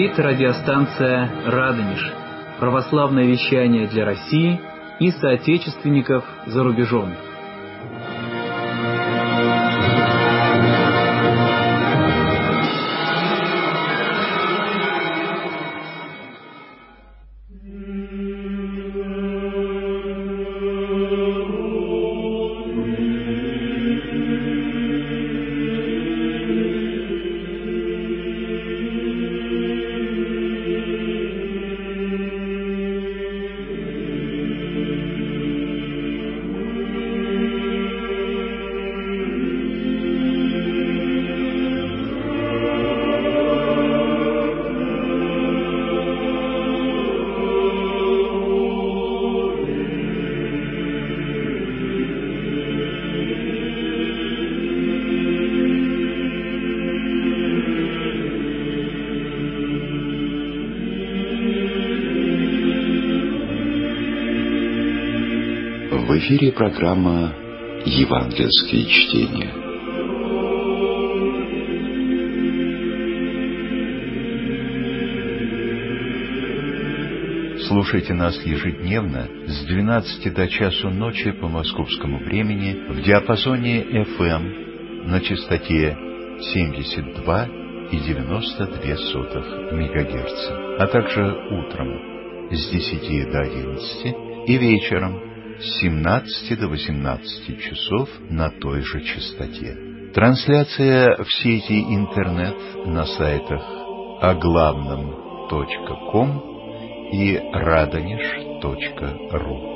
Говорит радиостанция «Радонеж». Православное вещание для России и соотечественников за рубежом. В эфире программа «Евангельские чтения». Слушайте нас ежедневно с 12 до часу ночи по московскому времени в диапазоне FM на частоте 72,92 МГц, а также утром с 10 до 11 и вечером с 17 до 18 часов на той же частоте. Трансляция в сети интернет на сайтах оглавном.ком и radonеж.ру.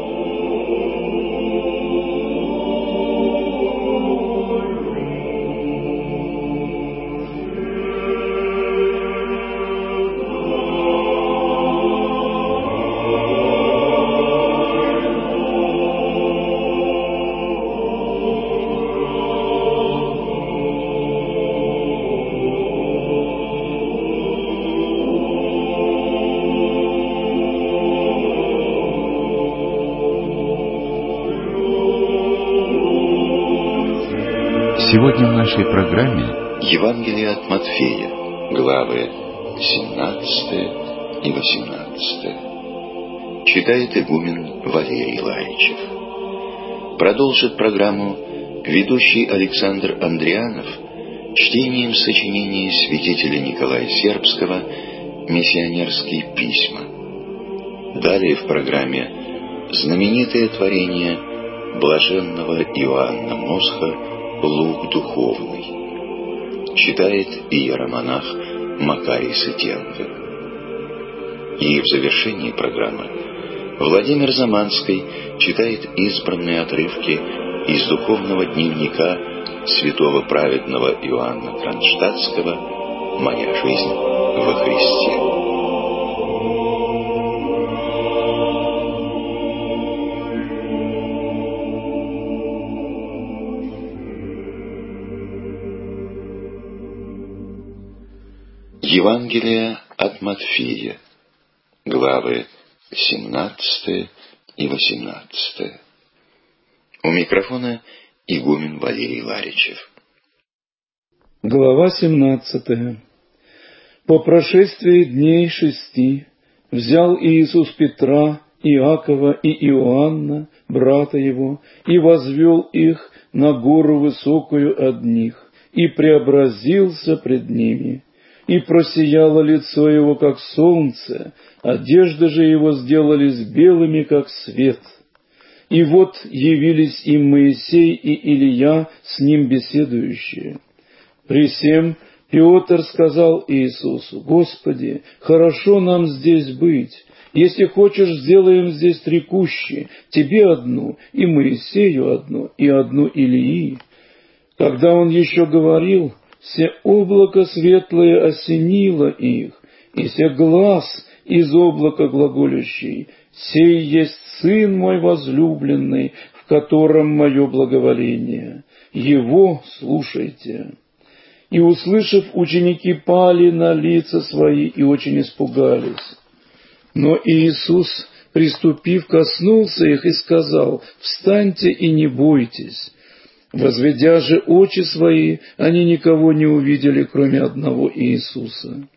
Сегодня в нашей программе Евангелие от Матфея, главы 17 и 18. Читает игумен Валерий Ларичев. Продолжит программу ведущий Александр Андрианов чтением сочинения святителя Николая Сербского «Миссионерские письма». Далее в программе знаменитое творение блаженного Иоанна Мосха «Лук духовный». Читает иеромонах Макарий Сытенко. И в завершении программы Владимир Заманский читает избранные отрывки из духовного дневника святого праведного Иоанна Кронштадтского «Моя жизнь во Христе». Евангелие от Матфея, главы 17 и 18. У микрофона игумен Валерий Ларичев. Глава 17. По прошествии дней 6 взял Иисус Петра, Иакова и Иоанна, брата его, и возвел их на гору высокую от них, и преобразился пред ними. И просияло лицо его, как солнце, одежды же его сделались белыми, как свет. И вот явились им Моисей и Илия, с ним беседующие. При сем Петр сказал Иисусу: «Господи, хорошо нам здесь быть. Если хочешь, сделаем здесь 3 кущи, тебе одну, и Моисею одну, и одну Илии». Когда он еще говорил, се облако светлое осенило их, и се глас из облака глаголющий: «Сей есть Сын мой возлюбленный, в котором мое благоволение. Его слушайте». И, услышав, ученики пали на лица свои и очень испугались. Но Иисус, приступив, коснулся их и сказал: «Встаньте и не бойтесь». Возведя же очи свои, они никого не увидели, кроме одного Иисуса.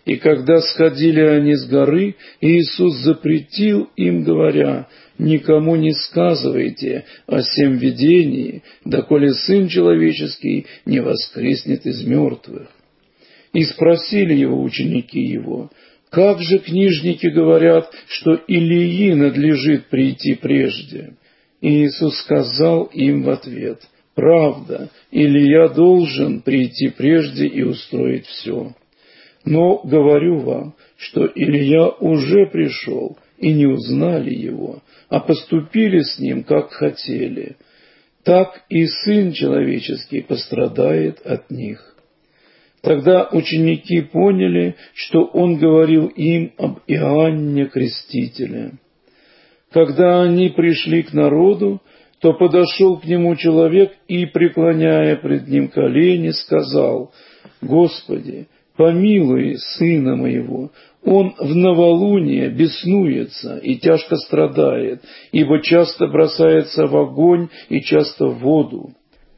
И когда сходили они с горы, Иисус запретил им, говоря: «Никому не сказывайте о сем видении, доколе Сын Человеческий не воскреснет из мертвых». И спросили его ученики его: «Как же книжники говорят, что Илии надлежит прийти прежде?» И Иисус сказал им в ответ: «Правда, Илия должен прийти прежде и устроить все. Но говорю вам, что Илия уже пришел, и не узнали его, а поступили с ним, как хотели. Так и Сын Человеческий пострадает от них». Тогда ученики поняли, что он говорил им об Иоанне Крестителе. Когда они пришли к народу, то подошел к нему человек и, преклоняя пред ним колени, сказал: «Господи, помилуй сына моего, он в новолуние беснуется и тяжко страдает, ибо часто бросается в огонь и часто в воду.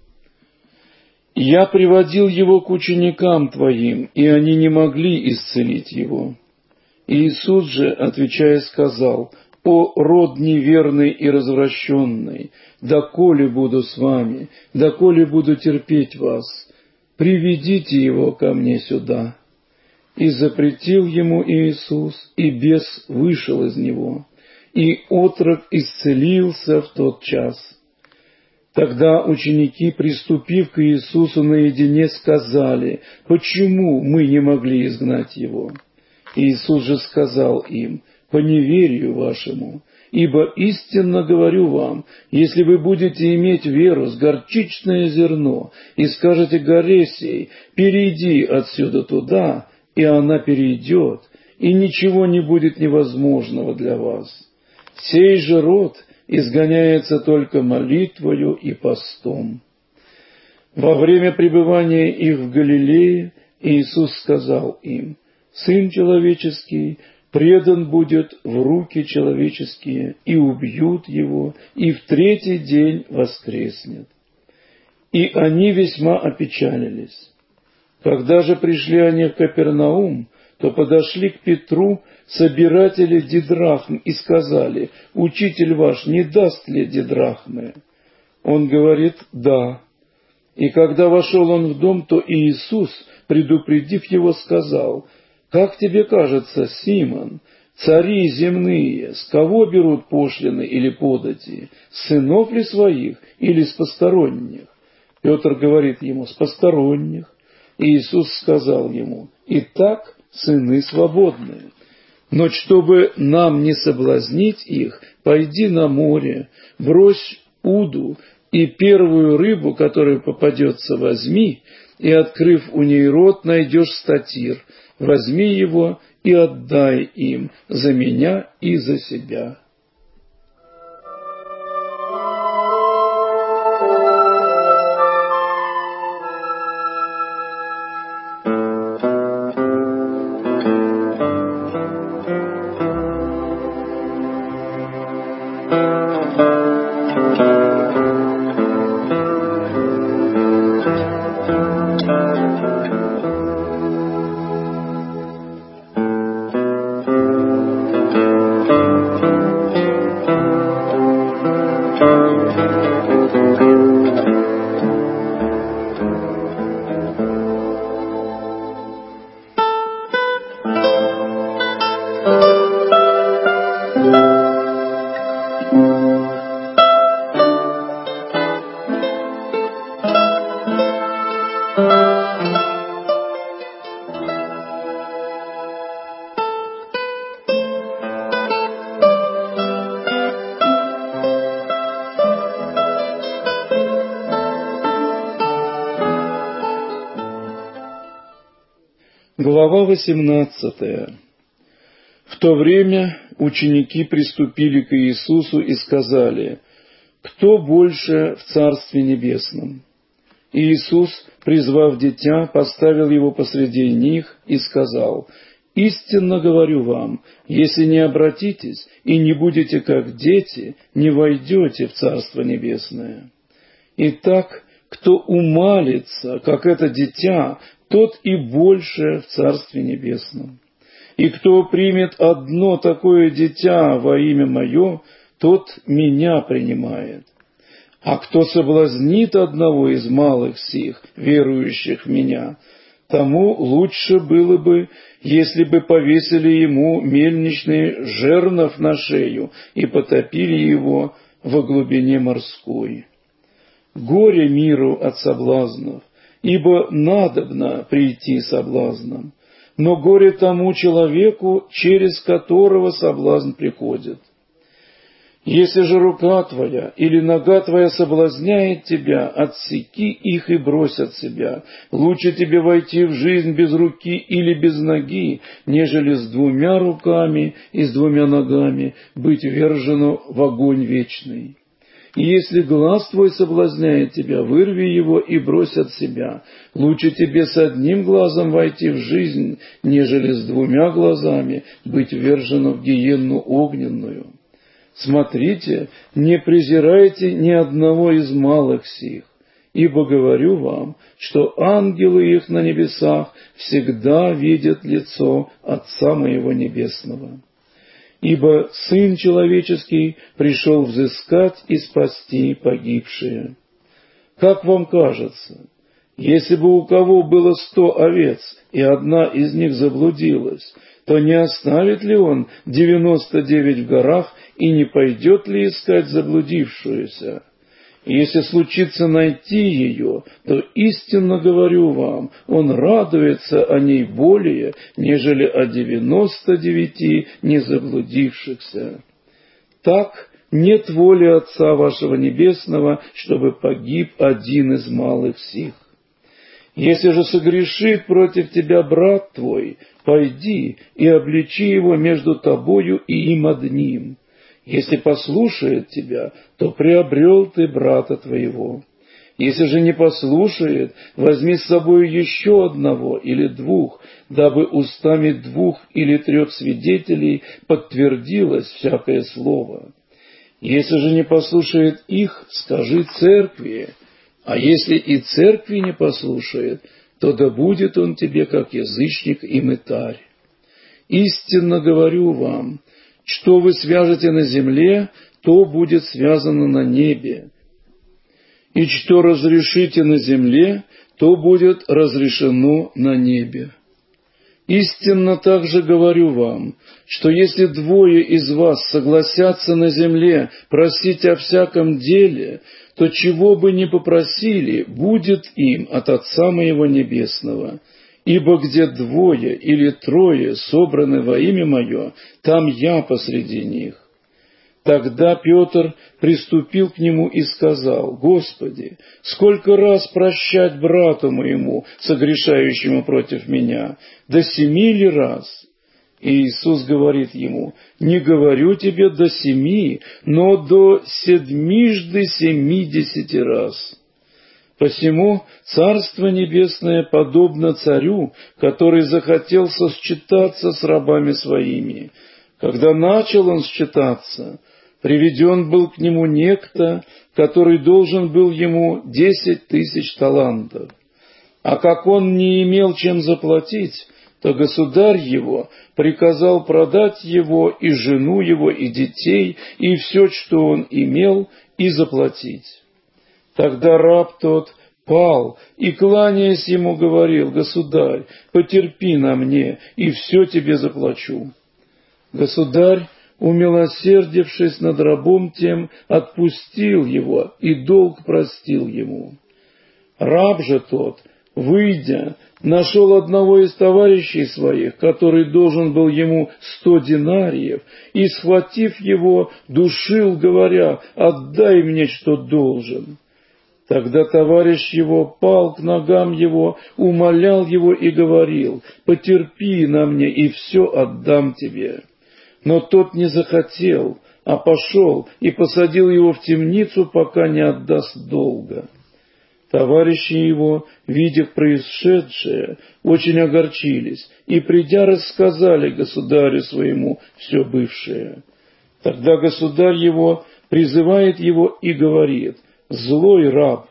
Я приводил его к ученикам твоим, и они не могли исцелить его». Иисус же, отвечая, сказал: «О род неверный и развращенный, доколе буду с вами, доколе буду терпеть вас? Приведите его ко мне сюда». И запретил ему Иисус, и бес вышел из него, и отрок исцелился в тот час. Тогда ученики, приступив к Иисусу наедине, сказали: «Почему мы не могли изгнать его?» Иисус же сказал им: «По неверию вашему, ибо истинно говорю вам, если вы будете иметь веру с горчичное зерно и скажете горе сей: перейди отсюда туда, и она перейдет, и ничего не будет невозможного для вас. Сей же род изгоняется только молитвою и постом». Во время пребывания их в Галилее Иисус сказал им: «Сын Человеческий предан будет в руки человеческие, и убьют его, и в третий день воскреснет». И они весьма опечалились. Когда же пришли они в Капернаум, то подошли к Петру собиратели дидрахм и сказали: «Учитель ваш не даст ли дидрахмы?» Он говорит: «Да». И когда вошел он в дом, то Иисус, предупредив его, сказал: «Как тебе кажется, Симон, цари земные с кого берут пошлины или подати? С сынов ли своих или с посторонних?» Петр говорит ему: «С посторонних». Иисус сказал ему: «Итак, сыны свободные. Но чтобы нам не соблазнить их, пойди на море, брось уду, и первую рыбу, которая попадется, возьми, и, открыв у ней рот, найдешь статир. Возьми его и отдай им за меня и за себя». Глава 18. В то время ученики приступили к Иисусу и сказали: «Кто больше в Царстве Небесном?» Иисус, призвав дитя, поставил его посреди них и сказал: «Истинно говорю вам, если не обратитесь и не будете как дети, не войдете в Царство Небесное. Итак, Кто умалится, как это дитя, тот и больше в Царстве Небесном. И кто примет одно такое дитя во имя Мое, тот Меня принимает. А кто соблазнит одного из малых сих, верующих в Меня, тому лучше было бы, если бы повесили ему мельничный жернов на шею и потопили его во глубине морской. Горе миру от соблазнов, ибо надобно прийти соблазном, но горе тому человеку, через которого соблазн приходит. Если же рука твоя или нога твоя соблазняет тебя, отсеки их и брось от себя. Лучше тебе войти в жизнь без руки или без ноги, нежели с двумя руками и с двумя ногами быть ввержену в огонь вечный. И если глаз твой соблазняет тебя, вырви его и брось от себя. Лучше тебе с одним глазом войти в жизнь, нежели с двумя глазами быть ввержену в гиенну огненную. Смотрите, не презирайте ни одного из малых сих, ибо говорю вам, что ангелы их на небесах всегда видят лицо Отца Моего Небесного. Ибо Сын Человеческий пришел взыскать и спасти погибшие. Как вам кажется, если бы у кого было 100 овец, и одна из них заблудилась, то не оставит ли он 99 в горах и не пойдет ли искать заблудившуюся? И если случится найти ее, то истинно говорю вам, он радуется о ней более, нежели о 99 незаблудившихся. Так нет воли Отца вашего Небесного, чтобы погиб один из малых сих. Если же согрешит против тебя брат твой, пойди и обличи его между тобою и им одним. Если послушает тебя, то приобрел ты брата твоего. Если же не послушает, возьми с собой еще одного или двух, дабы устами 2 или 3 свидетелей подтвердилось всякое слово. Если же не послушает их, скажи церкви, а если и церкви не послушает, то да будет он тебе как язычник и мытарь. Истинно говорю вам, что вы свяжете на земле, то будет связано на небе. И что разрешите на земле, то будет разрешено на небе. Истинно также говорю вам, что если 2 из вас согласятся на земле просить о всяком деле, то чего бы ни попросили, будет им от Отца Моего Небесного. Ибо где 2 или 3 собраны во имя Мое, там Я посреди них. Тогда Петр приступил к нему и сказал: Господи, сколько раз прощать брату моему, согрешающему против меня? До 7 ли раз? И Иисус говорит ему: не говорю тебе до 7, но до 70 раз. Посему Царство Небесное подобно царю, который захотел сосчитаться с рабами своими. Когда начал он считаться, приведен был к нему некто, который должен был ему 10 000 талантов. А как он не имел чем заплатить, то государь его приказал продать его и жену его, и детей, и все, что он имел, и заплатить. Тогда раб тот пал и, кланяясь ему, говорил: Государь, потерпи на мне, и все тебе заплачу. Государь, умилосердившись над рабом тем, отпустил его и долг простил ему. Раб же тот, выйдя, нашел одного из товарищей своих, который должен был ему 100 динариев, и, схватив его, душил, говоря: «Отдай мне, что должен». Тогда товарищ его пал к ногам его, умолял его и говорил: «Потерпи на мне, и все отдам тебе». Но тот не захотел, а пошел и посадил его в темницу, пока не отдаст долга. Товарищи его, видя происшедшее, очень огорчились и, придя, рассказали государю своему все бывшее. Тогда государь его призывает его и говорит: «Злой раб,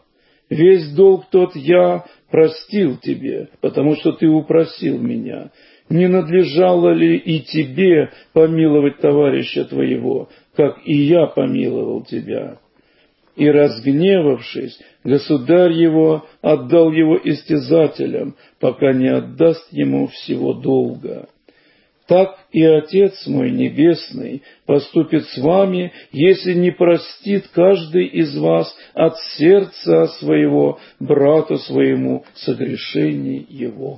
Весь долг тот я простил тебе, потому что ты упросил меня. Не надлежало ли и тебе помиловать товарища твоего, как и я помиловал тебя?» И, разгневавшись, государь его отдал его истязателям, пока не отдаст ему всего долга. Так и Отец мой Небесный поступит с вами, если не простит каждый из вас от сердца своего брату своему согрешений его».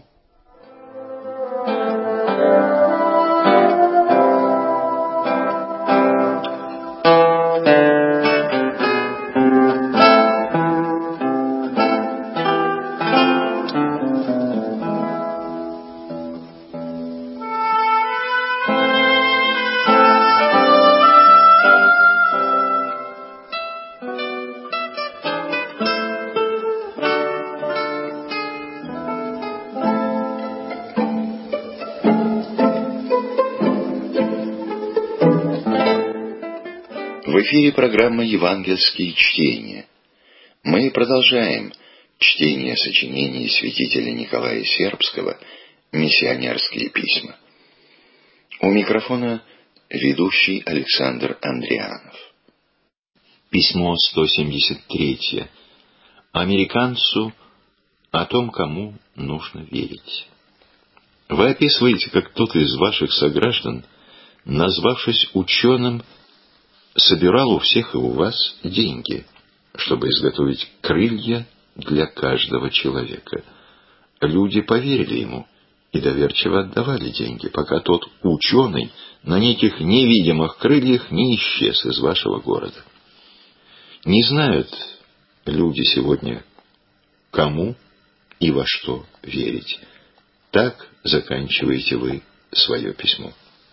В эфире программа «Евангельские чтения». Мы продолжаем чтение сочинений святителя Николая Сербского «Миссионерские письма». У микрофона ведущий Александр Андрианов. Письмо 173. Американцу о том, кому нужно верить. Вы описываете, как кто-то из ваших сограждан, назвавшись ученым, собирал у всех и у вас деньги, чтобы изготовить крылья для каждого человека. Люди поверили ему и доверчиво отдавали деньги, пока тот ученый на неких невидимых крыльях не исчез из вашего города. Не знают люди сегодня, кому и во что верить. Так заканчиваете вы свое письмо.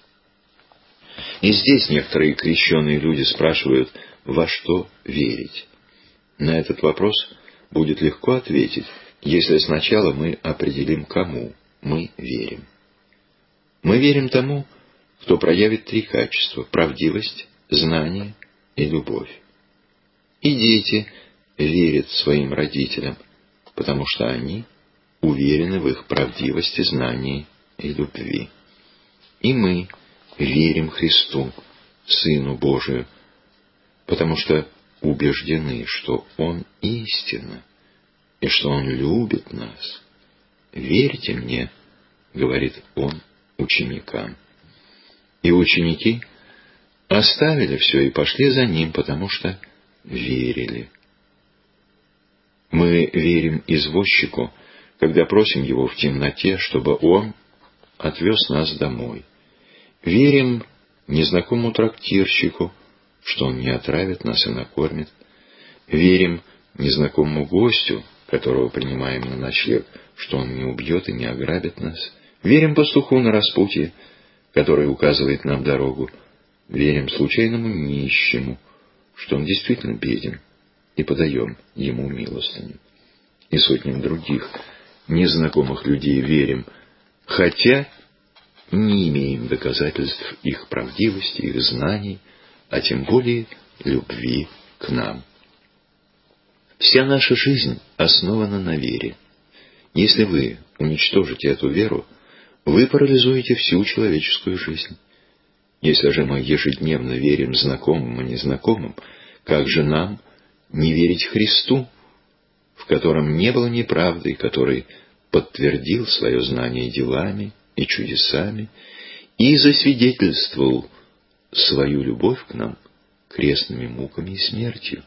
И здесь некоторые крещеные люди спрашивают, во что верить. На этот вопрос будет легко ответить, если сначала мы определим, кому мы верим. Мы верим тому, кто проявит три качества: правдивость, знание и любовь. И дети верят своим родителям, потому что они уверены в их правдивости, знании и любви. И мы верим Христу, Сыну Божию, потому что убеждены, что Он истина и что Он любит нас. «Верьте мне», — говорит Он ученикам. И ученики оставили все и пошли за Ним, потому что верили. Мы верим извозчику, когда просим его в темноте, чтобы он отвез нас домой. Верим незнакомому трактирщику, что он не отравит нас и накормит. Верим незнакомому гостю, которого принимаем на ночлег, что он не убьет и не ограбит нас. Верим пастуху на распутье, который указывает нам дорогу. Верим случайному нищему, что он действительно беден, и подаем ему милостыню. И сотням других незнакомых людей верим, хотя не имеем доказательств их правдивости, их знаний, а тем более любви к нам. Вся наша жизнь основана на вере. Если вы уничтожите эту веру, вы парализуете всю человеческую жизнь. Если же мы ежедневно верим знакомым и незнакомым, как же нам не верить Христу, в котором не было неправды, который подтвердил свое знание делами и чудесами и засвидетельствовал свою любовь к нам крестными муками и смертью?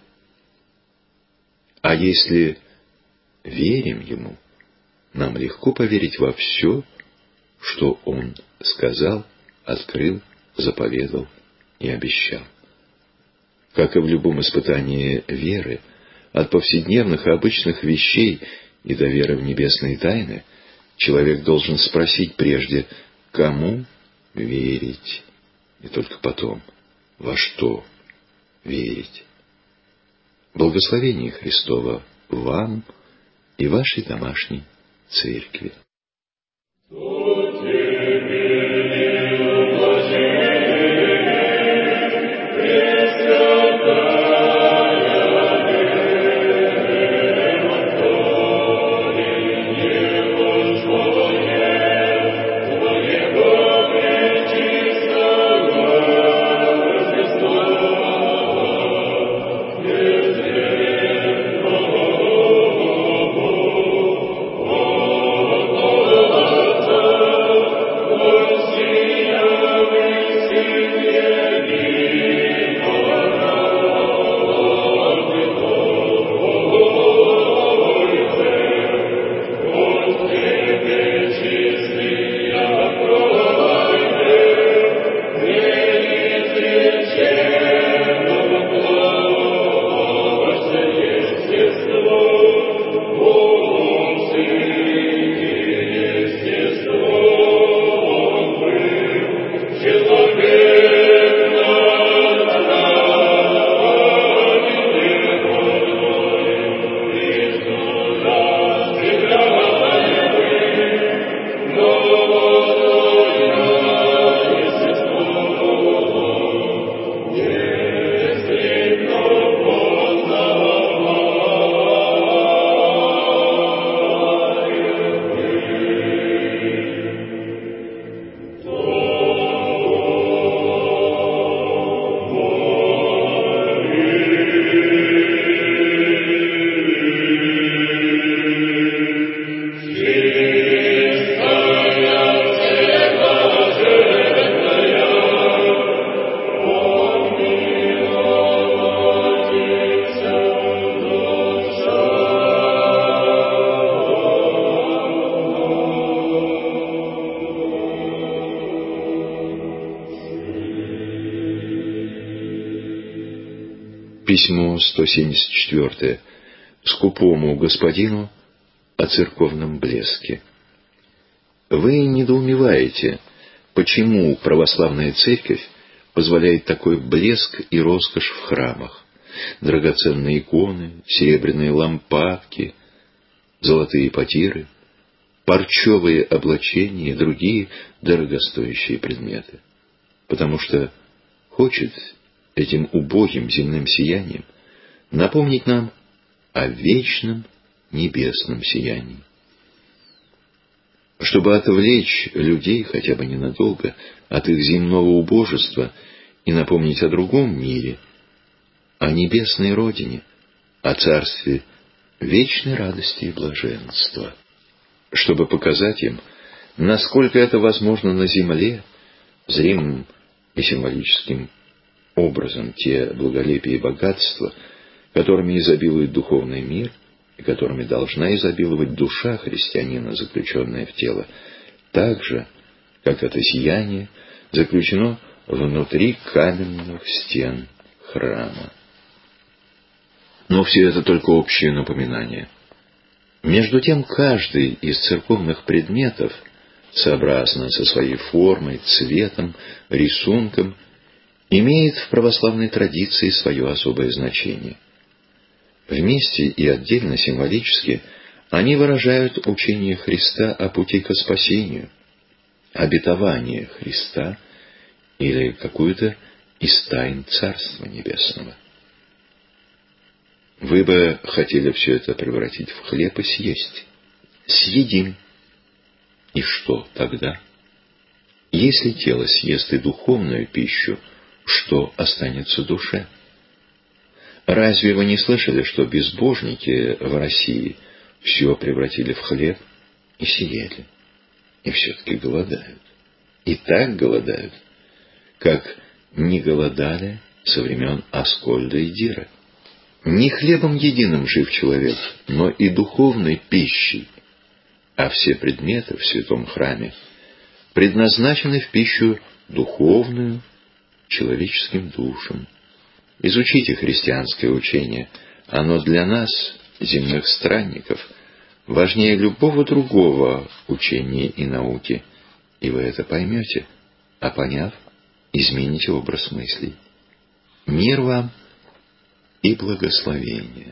А если верим Ему, нам легко поверить во все, что Он сказал, открыл, заповедал и обещал. Как и в любом испытании веры, от повседневных и обычных вещей и до веры в небесные тайны, человек должен спросить прежде, кому верить, и только потом, во что верить. Благословение Христово вам и вашей домашней церкви. Письмо 174. Скупому господину о церковном блеске. Вы недоумеваете, почему православная церковь позволяет такой блеск и роскошь в храмах. Драгоценные иконы, серебряные лампадки, золотые потиры, парчевые облачения и другие дорогостоящие предметы. Потому что хочет этим убогим земным сиянием напомнить нам о вечном небесном сиянии. Чтобы отвлечь людей хотя бы ненадолго от их земного убожества и напомнить о другом мире, о небесной родине, о царстве вечной радости и блаженства. Чтобы показать им, насколько это возможно на земле, зримым и символическим образом те благолепия и богатства, которыми изобилует духовный мир и которыми должна изобиловать душа христианина, заключенная в тело, так же, как это сияние заключено внутри каменных стен храма. Но все это только общее напоминание. Между тем, каждый из церковных предметов, сообразно со своей формой, цветом, рисунком, имеет в православной традиции свое особое значение. Вместе и отдельно символически они выражают учение Христа о пути ко спасению, обетование Христа или какую-то из тайн Царства Небесного. Вы бы хотели все это превратить в хлеб и съесть. Съедим. И что тогда? Если тело съест и духовную пищу, что останется душе? Разве вы не слышали, что безбожники в России все превратили в хлеб и съели? И все-таки голодают. И так голодают, как не голодали со времен Аскольда и Дира. Не хлебом единым жив человек, но и духовной пищей, а все предметы в святом храме предназначены в пищу духовную человеческим душам. Изучите христианское учение, оно для нас, земных странников, важнее любого другого учения и науки, и вы это поймете, а поняв, измените образ мыслей. Мир вам и благословение.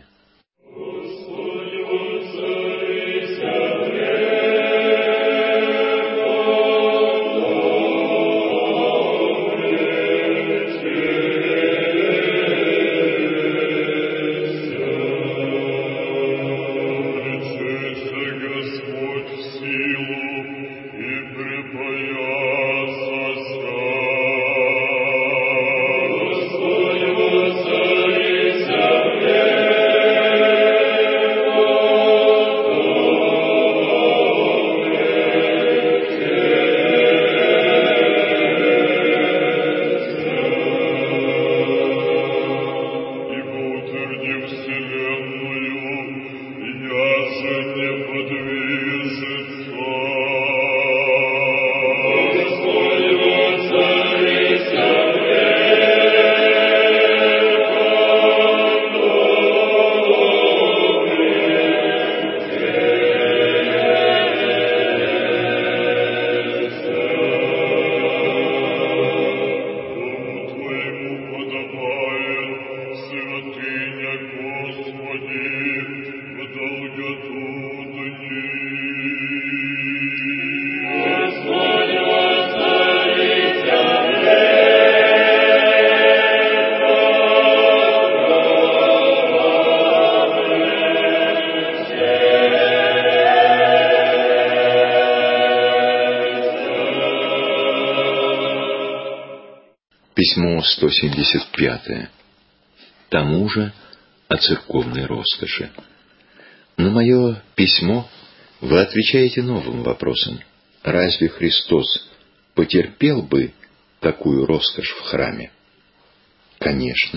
Письмо 175. Тому же о церковной роскоши. На мое письмо вы отвечаете новым вопросом. Разве Христос потерпел бы такую роскошь в храме? Конечно.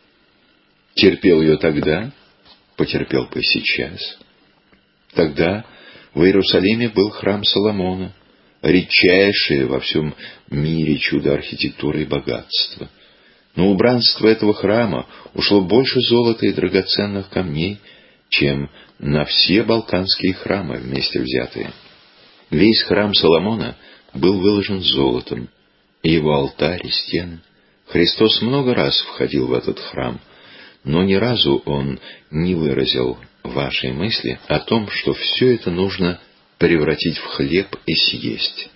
Терпел ее тогда, потерпел бы сейчас. Тогда в Иерусалиме был храм Соломона, редчайшее во всем мире чудо архитектуры и богатства. На убранство этого храма ушло больше золота и драгоценных камней, чем на все балканские храмы вместе взятые. Весь храм Соломона был выложен золотом, и его алтарь и стены. Христос много раз входил в этот храм, но ни разу Он не выразил вашей мысли о том, что все это нужно превратить в хлеб и съесть.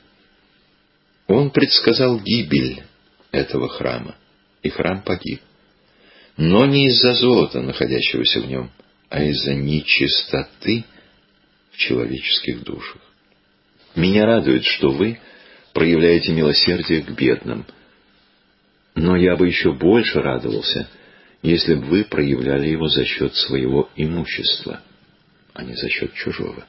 Он предсказал гибель этого храма, и храм погиб. Но не из-за золота, находящегося в нем, а из-за нечистоты в человеческих душах. Меня радует, что вы проявляете милосердие к бедным, но я бы еще больше радовался, если бы вы проявляли его за счет своего имущества, а не за счет чужого.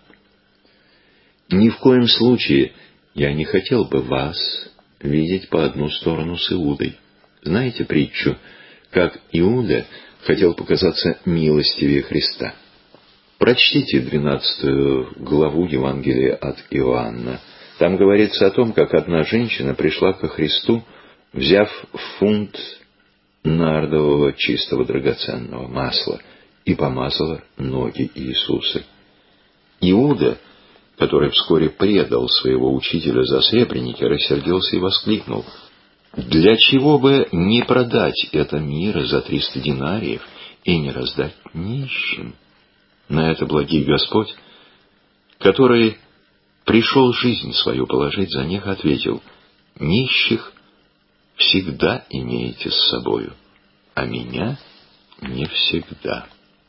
Ни в коем случае я не хотел бы вас видеть по одну сторону с Иудой. Знаете притчу, как Иуда хотел показаться милостивее Христа? Прочтите 12 главу Евангелия от Иоанна. Там говорится о том, как одна женщина пришла ко Христу, взяв фунт нардового чистого драгоценного масла, и помазала ноги Иисуса. Иуда, который вскоре предал своего учителя за сребреники, рассердился и воскликнул: «Для чего бы не продать это мира за 300 динариев и не раздать нищим?» На это благий Господь, который пришел жизнь свою положить за них, ответил: «Нищих всегда имеете с собою, а меня не всегда».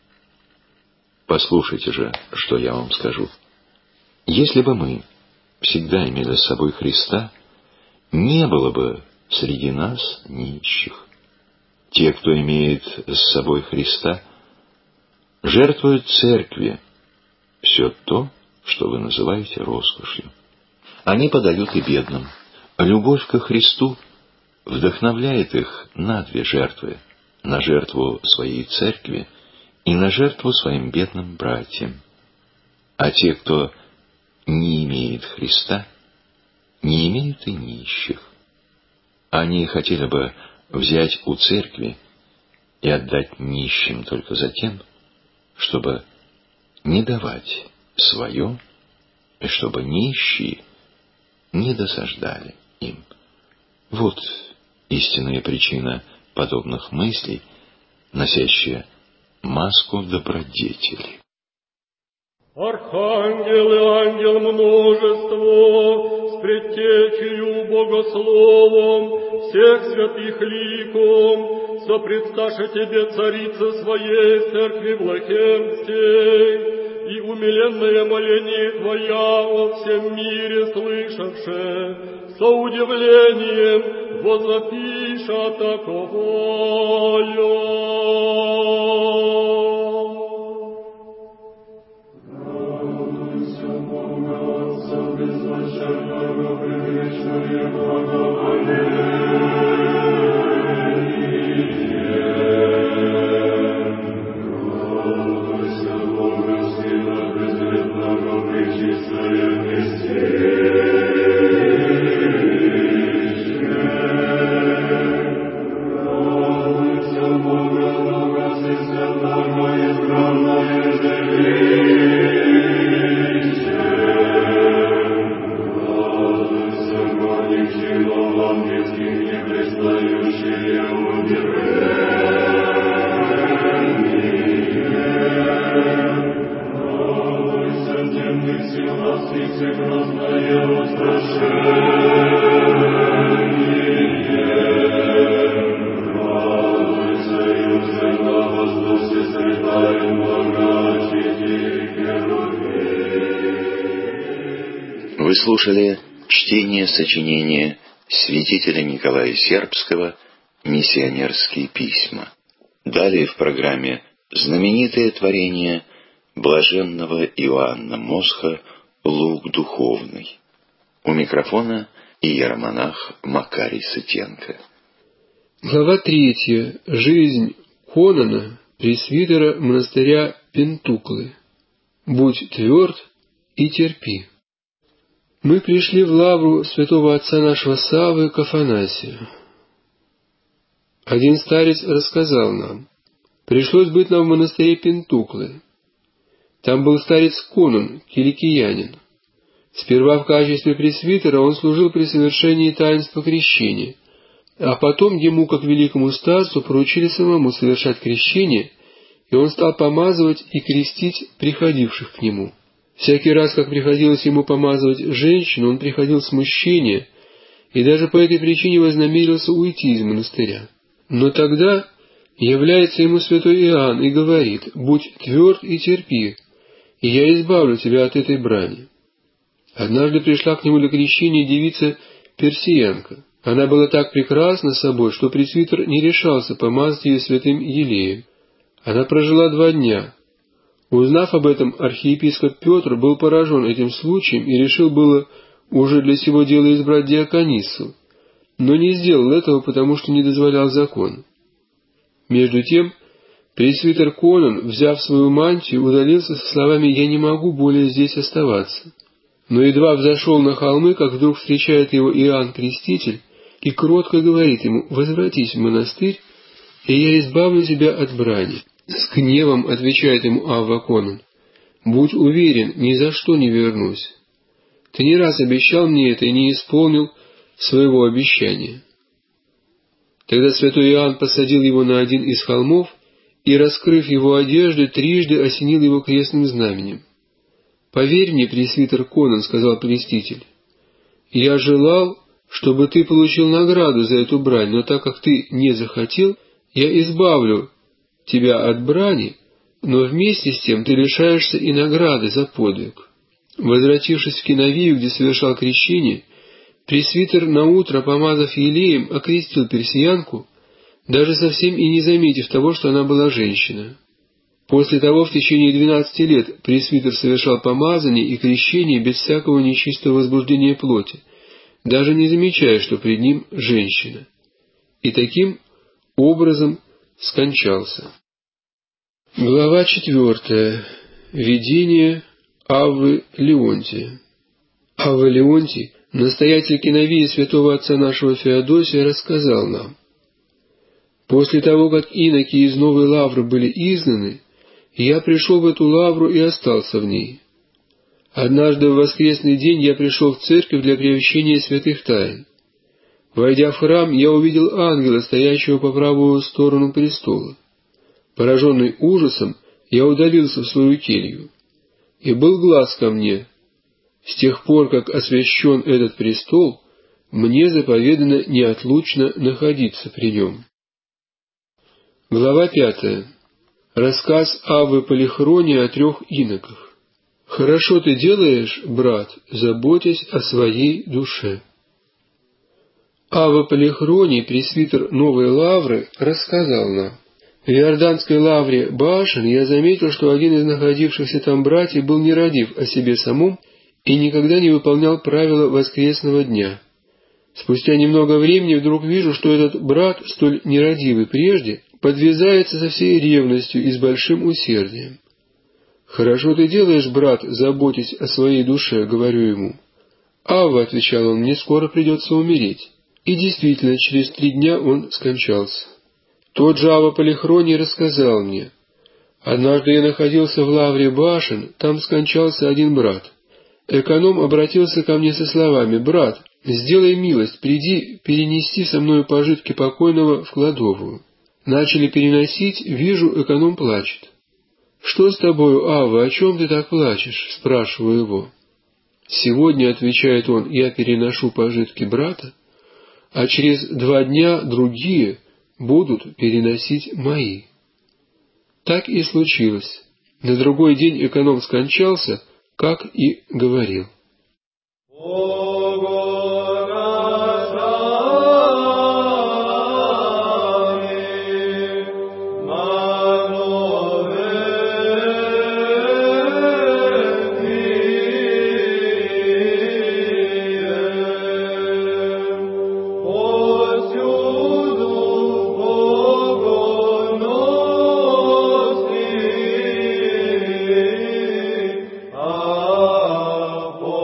Послушайте же, что я вам скажу. Если бы мы всегда имели с собой Христа, не было бы среди нас нищих. Те, кто имеет с собой Христа, жертвуют церкви все то, что вы называете роскошью. Они подают и бедным. Любовь ко Христу вдохновляет их на две жертвы: на жертву своей церкви и на жертву своим бедным братьям. А те, кто не имеет Христа, не имеют и нищих. Они хотели бы взять у церкви и отдать нищим только за тем, чтобы не давать свое, и чтобы нищие не досаждали им. Вот истинная причина подобных мыслей, носящая маску добродетели. Архангел и ангел множество, с предтечею богословом, всех святых ликом, сопредсташе тебе, царица своей церкви Влахенской, и умиленное моление Твоя о всем мире слышавше, со удивлением возопиша таковое. Вы слушали чтение сочинения святителя Николая Сербского «Миссионерские письма». Далее в программе знаменитое творение блаженного Иоанна Мосха «Лук духовный». У микрофона иеромонах Макарий Сытенко. Глава 3. Жизнь Конана, пресвитера монастыря Пентуклы. Будь тверд и терпи. Мы пришли в лавру святого отца нашего Саввы к Афанасию. Один старец рассказал нам: пришлось быть нам в монастыре Пентуклы. Там был старец Конон, киликиянин. Сперва в качестве пресвитера он служил при совершении таинства крещения, а потом ему, как великому старцу, поручили самому совершать крещение, и он стал помазывать и крестить приходивших к нему. Всякий раз, как приходилось ему помазывать женщину, он приходил в смущение, и даже по этой причине вознамерился уйти из монастыря. Но тогда является ему святой Иоанн и говорит: «Будь тверд и терпи, и я избавлю тебя от этой брани». Однажды пришла к нему для крещения девица Персиянка. Она была так прекрасна собой, что пресвитер не решался помазать ее святым елеем. Она прожила 2 дня. Узнав об этом, архиепископ Петр был поражен этим случаем и решил было уже для сего дела избрать диаконису, но не сделал этого, потому что не дозволял закон. Между тем, пресвитер Конон, взяв свою мантию, удалился со словами: «Я не могу более здесь оставаться». Но едва взошел на холмы, как вдруг встречает его Иоанн Креститель и кротко говорит ему: «Возвратись в монастырь, и я избавлю тебя от брани». С гневом отвечает ему Авва Конон: «Будь уверен, ни за что не вернусь. Ты не раз обещал мне это и не исполнил своего обещания». Тогда святой Иоанн посадил его на один из холмов и, раскрыв его одежды, трижды осенил его крестным знаменем. «Поверь мне, пресвитер Конон, — сказал Креститель, — я желал, чтобы ты получил награду за эту брань, но так как ты не захотел, я избавлю тебя от брани, но вместе с тем ты лишаешься и награды за подвиг». Возвратившись в Киновию, где совершал крещение, пресвитер наутро, помазав елеем, окрестил персиянку, даже совсем и не заметив того, что она была женщина. После того в течение 12 лет пресвитер совершал помазание и крещение без всякого нечистого возбуждения плоти, даже не замечая, что пред ним женщина. И таким образом скончался. Глава 4. Видение Аввы Леонтия. Авва Леонтий, настоятель Киновии святого отца нашего Феодосия, рассказал нам: «После того, как иноки из Новой Лавры были изгнаны, я пришел в эту лавру и остался в ней. Однажды в воскресный день я пришел в церковь для приобщения святых тайн. Войдя в храм, я увидел ангела, стоящего по правую сторону престола. Пораженный ужасом, я удалился в свою келью. И был глас ко мне: с тех пор, как освящен этот престол, мне заповедано неотлучно находиться при нем». Глава 5. Рассказ Аввы Полихрония о 3 иноках. «Хорошо ты делаешь, брат, заботясь о своей душе». Авва Полихроний, пресвитер Новой Лавры, рассказал нам: в Иорданской лавре Баашин я заметил, что один из находившихся там братьев был нерадив о себе самом и никогда не выполнял правила воскресного дня. Спустя немного времени вдруг вижу, что этот брат, столь нерадивый прежде, подвязается со всей ревностью и с большим усердием. «Хорошо ты делаешь, брат, заботясь о своей душе», — говорю ему. «Авва», — отвечал он, — «мне скоро придется умереть». И действительно, через 3 дня он скончался. Тот же Авва Полихроний рассказал мне: однажды я находился в лавре Баашин, там скончался один брат. Эконом обратился ко мне со словами: «Брат, сделай милость, приди перенести со мною пожитки покойного в кладовую». Начали переносить, вижу, эконом плачет. «Что с тобою, Авва, о чем ты так плачешь?» — спрашиваю его. «Сегодня, — отвечает он, — я переношу пожитки брата, а через 2 дня другие будут переносить мои». Так и случилось. На другой день эконом скончался, как и говорил. Oh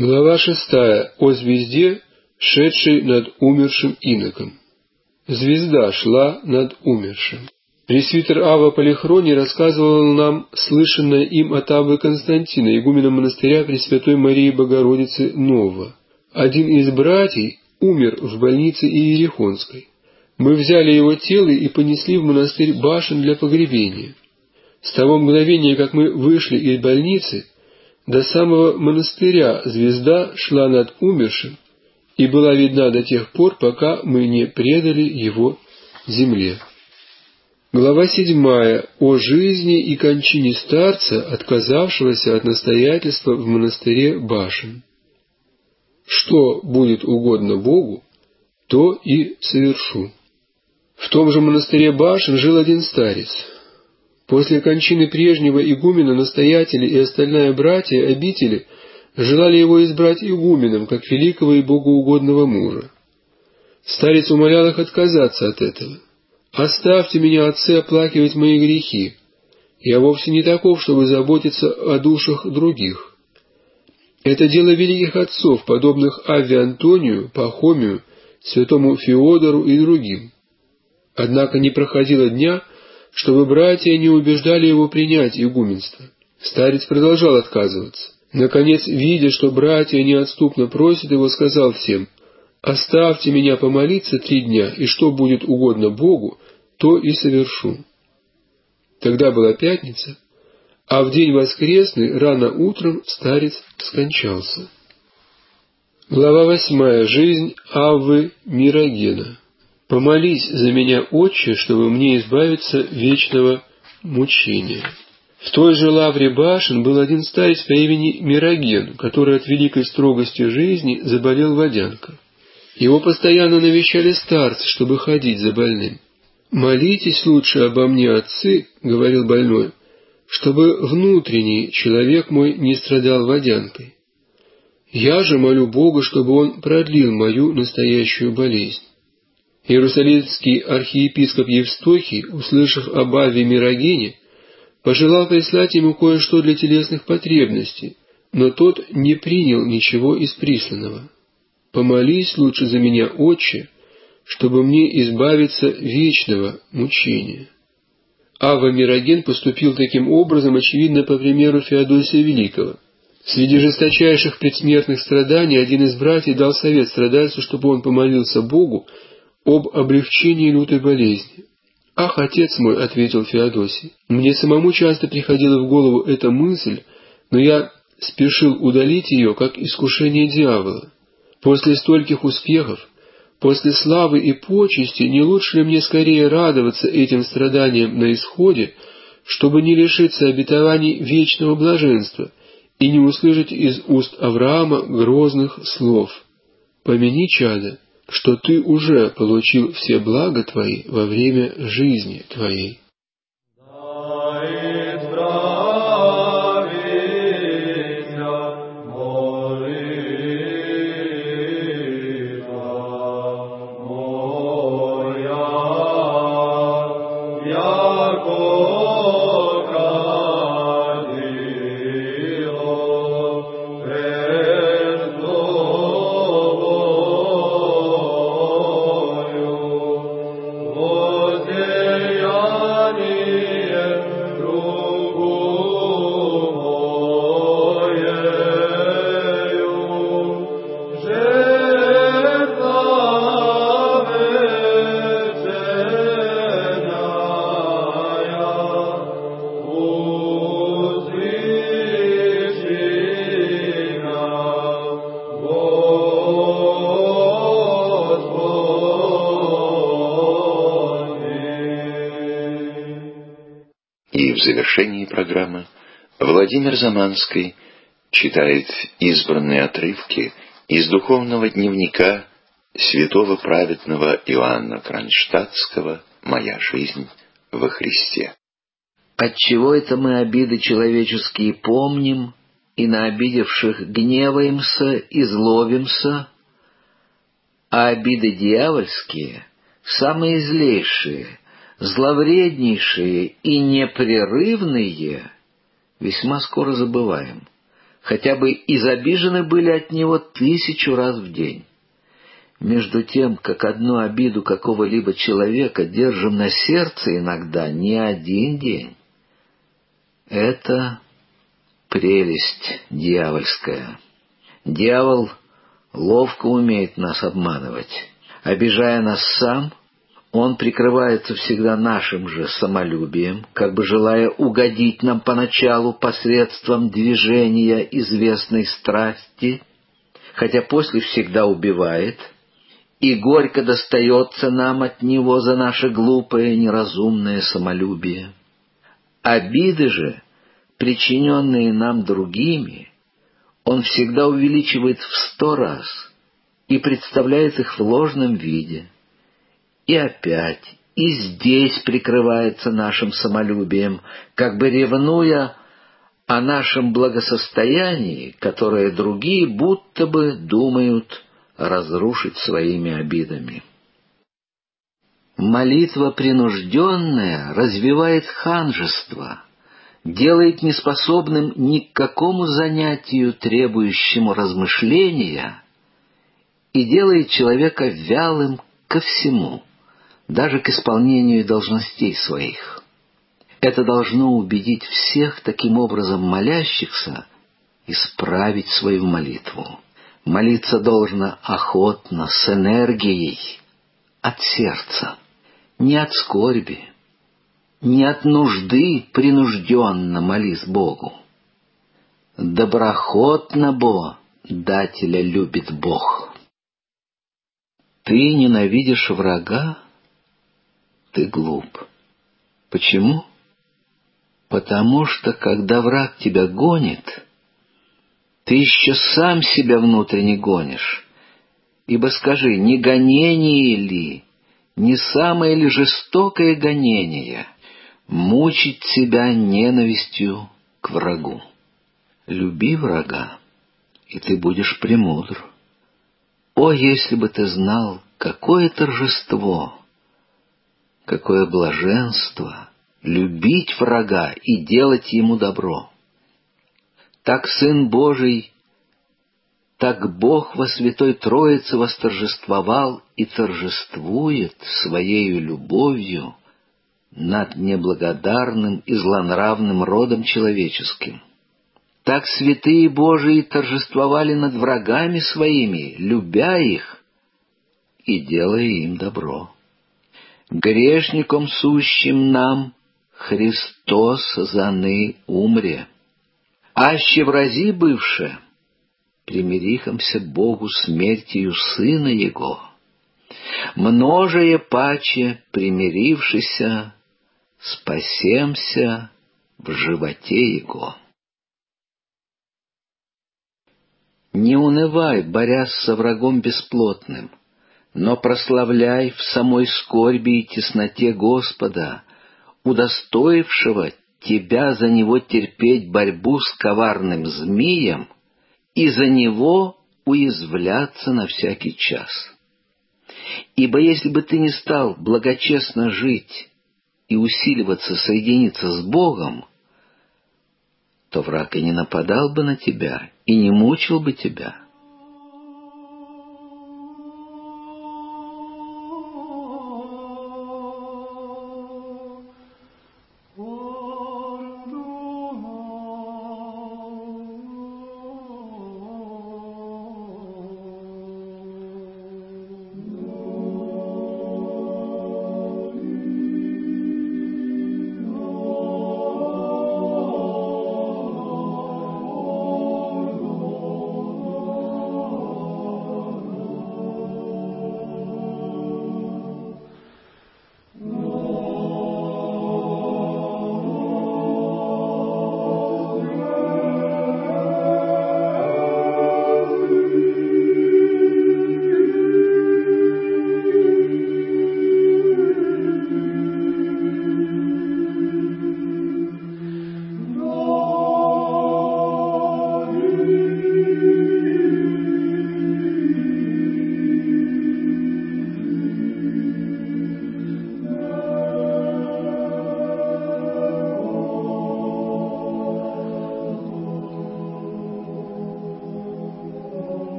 Глава 6. О звезде, шедшей над умершим иноком. Звезда шла над умершим. Пресвитер Ава Полихроний рассказывал нам слышанное им от Аввы Константина, игумена монастыря Пресвятой Марии Богородицы Нового. Один из братьев умер в больнице Иерихонской. Мы взяли его тело и понесли в монастырь Башен для погребения. С того мгновения, как мы вышли из больницы, до самого монастыря звезда шла над умершим и была видна до тех пор, пока мы не предали его земле. Глава 7. О жизни и кончине старца, отказавшегося от настоятельства в монастыре Башен. Что будет угодно Богу, то и совершу. В том же монастыре Башен жил один старец. После кончины прежнего игумена настоятели и остальные братья обители желали его избрать игуменом, как великого и богоугодного мужа. Старец умолял их отказаться от этого. «Оставьте меня, отцы, оплакивать мои грехи. Я вовсе не таков, чтобы заботиться о душах других. Это дело великих отцов, подобных Авве Антонию, Пахомию, святому Феодору и другим». Однако не проходило дня, чтобы братья не убеждали его принять игуменство. Старец продолжал отказываться. Наконец, видя, что братья неотступно просят его, сказал всем: «Оставьте меня помолиться 3 дня, и что будет угодно Богу, то и совершу». Тогда была пятница, а в день воскресный рано утром старец скончался. Глава 8. Жизнь Аввы Мирогена. «Помолись за меня, Отче, чтобы мне избавиться вечного мучения». В той же лавре Башен был один старец по имени Мироген, который от великой строгости жизни заболел водянкой. Его постоянно навещали старцы, чтобы ходить за больным. «Молитесь лучше обо мне, отцы, — говорил больной, — чтобы внутренний человек мой не страдал водянкой. Я же молю Бога, чтобы он продлил мою настоящую болезнь». Иерусалимский архиепископ Евстохий, услышав об Авве Мирогене, пожелал прислать ему кое-что для телесных потребностей, но тот не принял ничего из присланного. «Помолись лучше за меня, Отче, чтобы мне избавиться вечного мучения». Авва Мироген поступил таким образом, очевидно, по примеру Феодосия Великого. Среди жесточайших предсмертных страданий один из братьев дал совет страдальцу, чтобы он помолился Богу об облегчении лютой болезни. «Ах, отец мой, — ответил Феодосий, — мне самому часто приходила в голову эта мысль, но я спешил удалить ее, как искушение дьявола. После стольких успехов, после славы и почести, не лучше ли мне скорее радоваться этим страданиям на исходе, чтобы не лишиться обетований вечного блаженства и не услышать из уст Авраама грозных слов: «Помяни, чадо, что ты уже получил все блага твои во время жизни твоей». И в завершении программы Владимир Заманский читает избранные отрывки из духовного дневника святого праведного Иоанна Кронштадтского «Моя жизнь во Христе». Отчего это мы обиды человеческие помним, и на обидевших гневаемся и злобимся, а обиды дьявольские, самые злейшие, зловреднейшие и непрерывные, весьма скоро забываем, хотя бы изобижены были от него 1000 раз в день. Между тем, как одну обиду какого-либо человека держим на сердце иногда не один день. Это прелесть дьявольская. Дьявол ловко умеет нас обманывать. Обижая нас сам, он прикрывается всегда нашим же самолюбием, как бы желая угодить нам поначалу посредством движения известной страсти, хотя после всегда убивает, и горько достается нам от него за наше глупое неразумное самолюбие. Обиды же, причиненные нам другими, он всегда увеличивает в 100 раз и представляет их в ложном виде. И опять, и здесь прикрывается нашим самолюбием, как бы ревнуя о нашем благосостоянии, которое другие будто бы думают разрушить своими обидами. Молитва принужденная развивает ханжество, делает неспособным ни к какому занятию, требующему размышления, и делает человека вялым ко всему, даже к исполнению должностей своих. Это должно убедить всех таким образом молящихся исправить свою молитву. Молиться должно охотно, с энергией, от сердца, не от скорби, не от нужды принужденно молись Богу. Доброхотно бо дателя любит Бог. Ты ненавидишь врага? Ты глуп. Почему? Потому что, когда враг тебя гонит, ты еще сам себя внутренне гонишь. Ибо скажи, не гонение ли, не самое ли жестокое гонение мучить себя ненавистью к врагу? Люби врага, и ты будешь премудр. О, если бы ты знал, какое торжество, какое блаженство любить врага и делать ему добро! Так Сын Божий, так Бог во Святой Троице восторжествовал и торжествует Своею любовью над неблагодарным и злонравным родом человеческим. Так святые Божии торжествовали над врагами своими, любя их и делая им добро. Грешником сущим нам Христос заны умре. Аще врази бывше, примирихомся Богу смертью Сына Его, множее паче примирившися, спасемся в животе Его. Не унывай, борясь со врагом бесплотным, но прославляй в самой скорби и тесноте Господа, удостоившего тебя за него терпеть борьбу с коварным змеем и за него уязвляться на всякий час. Ибо если бы ты не стал благочестно жить и усиливаться соединиться с Богом, то враг и не нападал бы на тебя, и не мучил бы тебя.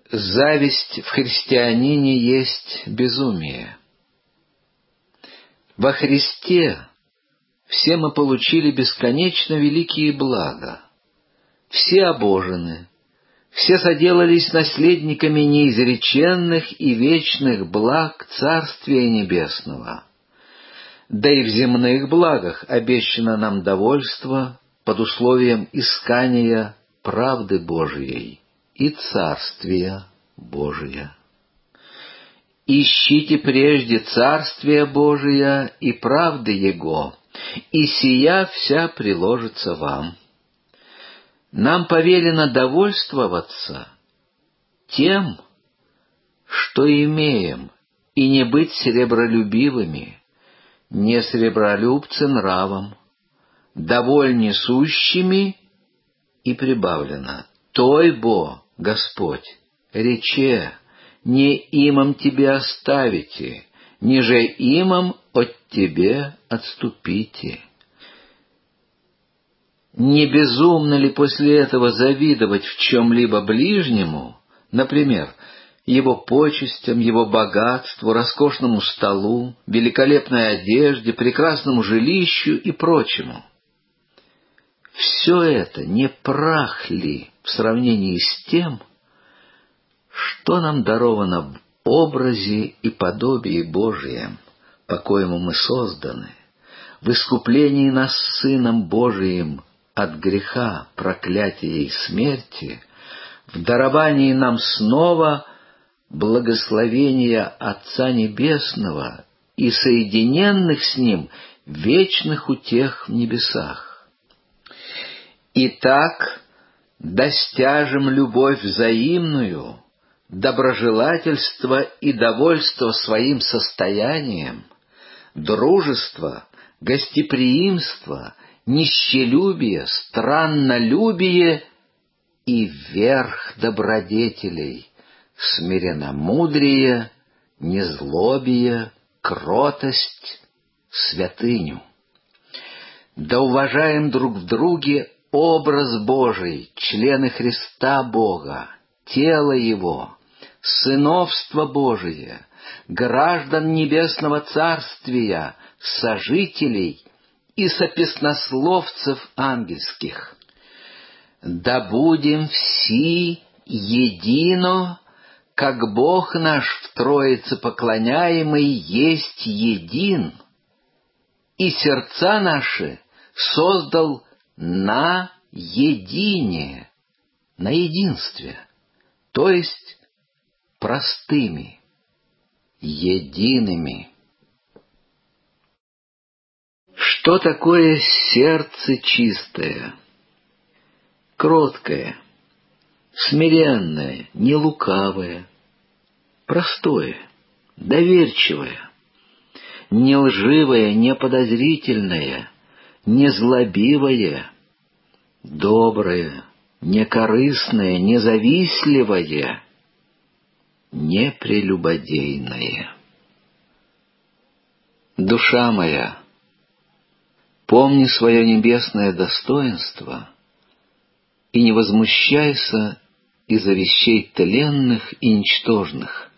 зависть в христианине есть безумие. Во Христе все мы получили бесконечно великие блага. Все обожены, все соделались наследниками неизреченных и вечных благ Царствия Небесного. Да и в земных благах обещано нам довольство под условием искания правды Божией и Царствия Божия. Ищите прежде Царствия Божия и правды Его, и сия вся приложится вам. Нам повелено довольствоваться тем, что имеем, и не быть серебролюбивыми, не сребролюбцы нравом, довольни сущими, и прибавлено: «Той бо, Господь, рече, не имам тебе оставите, ниже имам от тебе отступите». Не безумно ли после этого завидовать в чем-либо ближнему, например, его почестям, его богатству, роскошному столу, великолепной одежде, прекрасному жилищу и прочему? Все это не прах ли в сравнении с тем, что нам даровано в образе и подобии Божием, по коему мы созданы, в искуплении нас Сыном Божиим от греха, проклятия и смерти, в даровании нам снова благословения Отца Небесного и соединенных с Ним вечных утех в небесах? Итак, достяжем любовь взаимную, доброжелательство и довольство своим состоянием, дружество, гостеприимство, нищелюбие, страннолюбие и верх добродетелей, смиренномудрие, незлобие, кротость, святыню. Да уважаем друг в друге образ Божий, члены Христа Бога, тело Его, сыновство Божие, граждан Небесного Царствия, сожителей и сопеснословцев ангельских. Да будем все едино, как Бог наш в Троице поклоняемый есть един, и сердца наши создал на едине, на единстве, то есть простыми, едиными. Что такое сердце чистое, кроткое, смиренное, не лукавое, простое, доверчивое, не лживое, не подозрительное, не злобивое, доброе, некорыстное, независтливое, непрелюбодейное? Душа моя, помни свое небесное достоинство и не возмущайся из-за вещей тленных и ничтожных.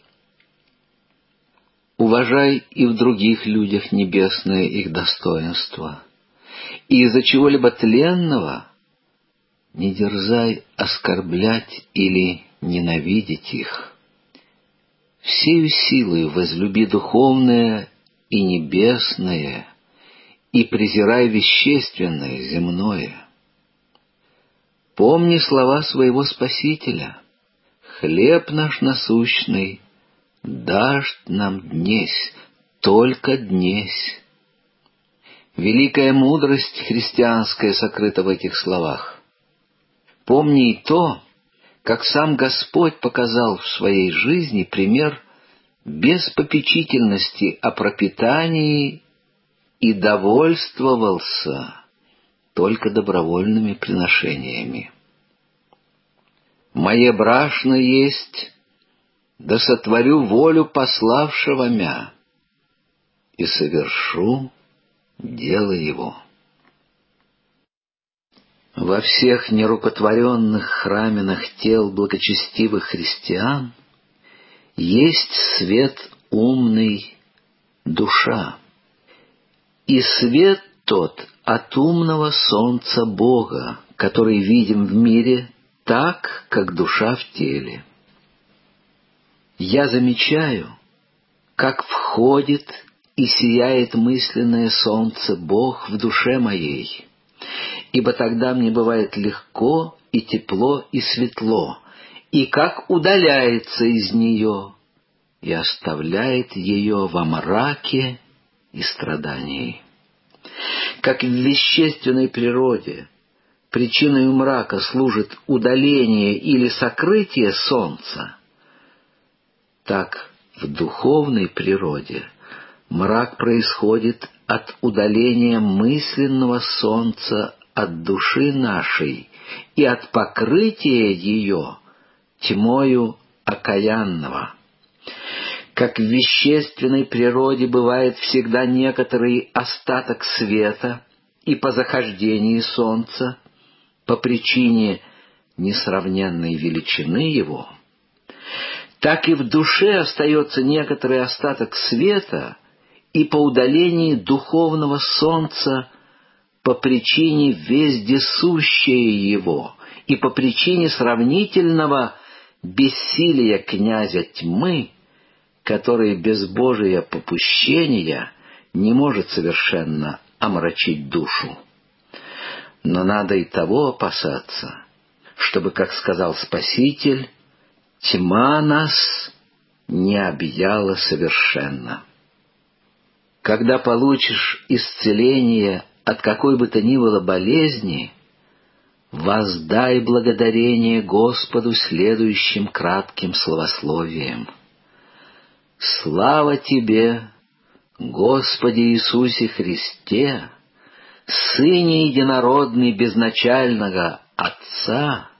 Уважай и в других людях небесное их достоинство, и из-за чего-либо тленного не дерзай оскорблять или ненавидеть их. Всею силою возлюби духовное и небесное, и презирай вещественное, земное. Помни слова своего Спасителя: «Хлеб наш насущный дашь нам днесь, только днесь». Великая мудрость христианская сокрыта в этих словах. Помни и то, как сам Господь показал в своей жизни пример беспопечительности о пропитании и довольствовался только добровольными приношениями. «Мое брашно есть, да сотворю волю пославшего мя, и совершу дело его». Во всех нерукотворенных храминах тел благочестивых христиан есть свет умный, душа. И свет тот от умного солнца Бога, который видим в мире так, как душа в теле. Я замечаю, как входит и сияет мысленное солнце Бог в душе моей, ибо тогда мне бывает легко и тепло и светло, и как удаляется из нее и оставляет ее во мраке и страдании. Как в вещественной природе причиной мрака служит удаление или сокрытие солнца, так в духовной природе мрак происходит от удаления мысленного солнца от души нашей и от покрытия ее тьмою окаянного. Как в вещественной природе бывает всегда некоторый остаток света и по захождении солнца, по причине несравненной величины его, так и в душе остается некоторый остаток света и по удалении духовного солнца, по причине вездесущее его и по причине сравнительного бессилия князя тьмы, который без Божия попущения не может совершенно омрачить душу. Но надо и того опасаться, чтобы, как сказал Спаситель, тьма нас не объяла совершенно. Когда получишь исцеление от какой бы то ни было болезни, воздай благодарение Господу следующим кратким словословием. Слава Тебе, Господи Иисусе Христе, Сыне Единородный безначального Отца,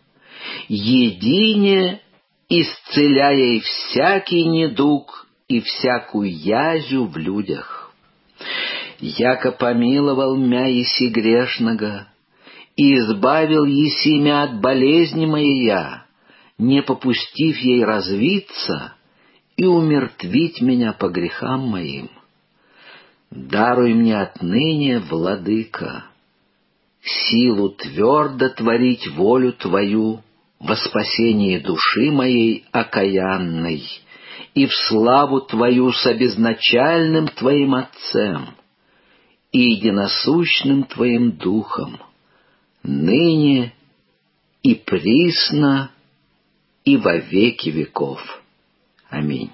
едине исцеляя всякий недуг и всякую язю в людях. Яко помиловал мя еси грешного, и избавил еси мя от болезни моей, не попустив ей развиться и умертвить меня по грехам моим. Даруй мне отныне, Владыка, силу твердо творить волю Твою во спасение души моей окаянной и в славу Твою с обезначальным Твоим Отцем и единосущным Твоим Духом, ныне и присно и во веки веков. Аминь.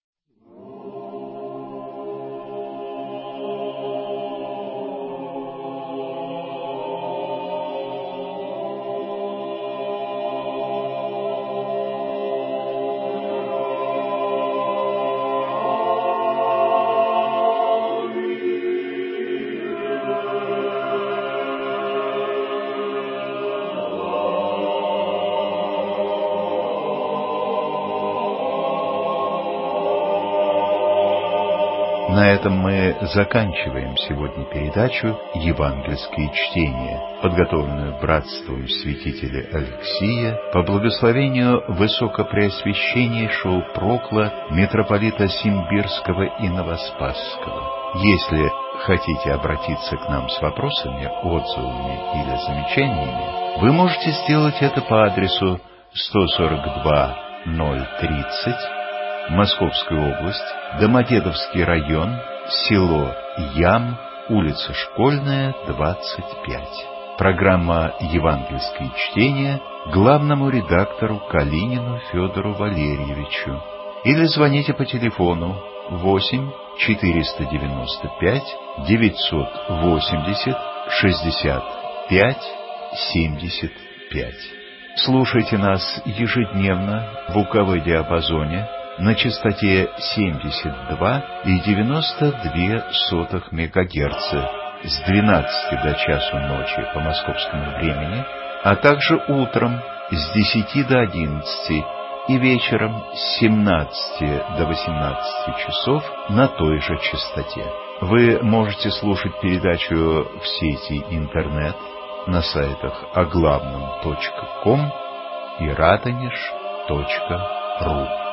На этом мы заканчиваем сегодня передачу «Евангельские чтения», подготовленную братством святителя Алексия по благословению Высокопреосвященнейшего Прокла митрополита Симбирского и Новоспасского. Если хотите обратиться к нам с вопросами, отзывами или замечаниями, вы можете сделать это по адресу 142-030, Московская область, Домодедовский район, село Ям, улица Школьная, 25. Программа «Евангельские чтения» главному редактору Калинину Федору Валерьевичу. Или звоните по телефону 8 495 980 65 75. Слушайте нас ежедневно в УКВ-диапазоне на частоте 72,92 МГц с 12 до часу ночи по московскому времени, а также утром с 10 до 11 и вечером с 17 до 18 часов на той же частоте. Вы можете слушать передачу в сети интернет на сайтах оглавном.ком и радонеж.ру.